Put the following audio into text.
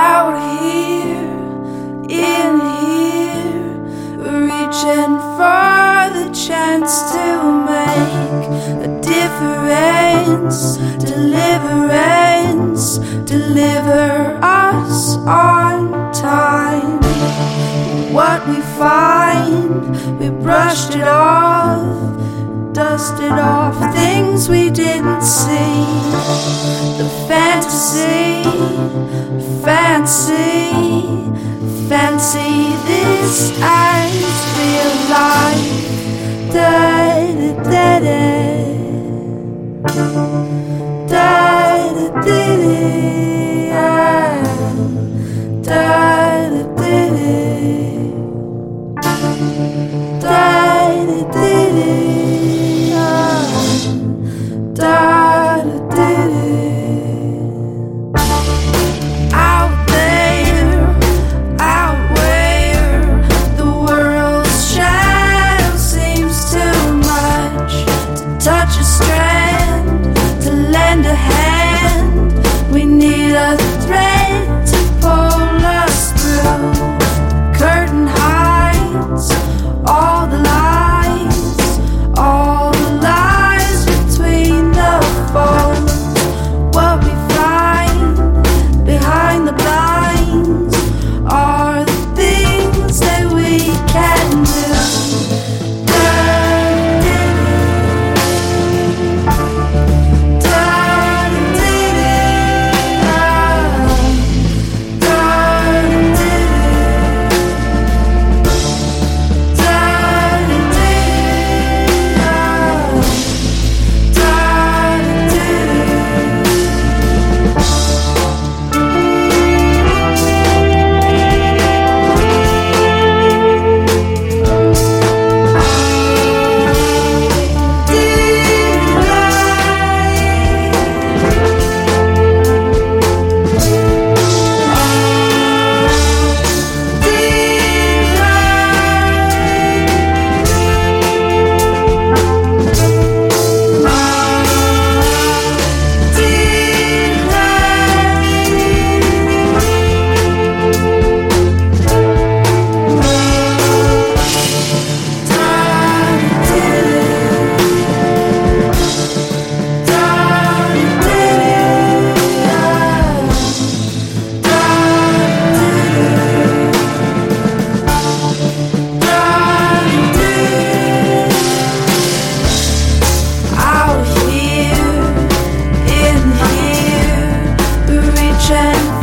Out here, in here, reaching for the chance to make a difference, deliverance, deliver us on time. What we find, we brushed it off, dusted off things we didn't see. The fantasy, fancy this as real life. Da da da da da da da touch a strand, to lend a hand. We need a thread to pull us through. Curtain hides all the lies, all the lies between the folds. What we find behind the blinds are the things that we can do. Out here, in here, reaching